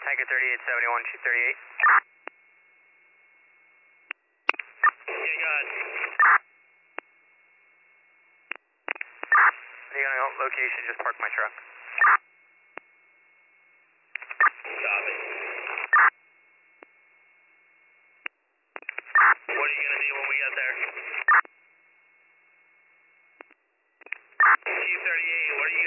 Tanker 3871, 238. Yeah, go ahead. Are you going to location? Just park my truck. Copy. What are you going to need when we get there? 238, what are you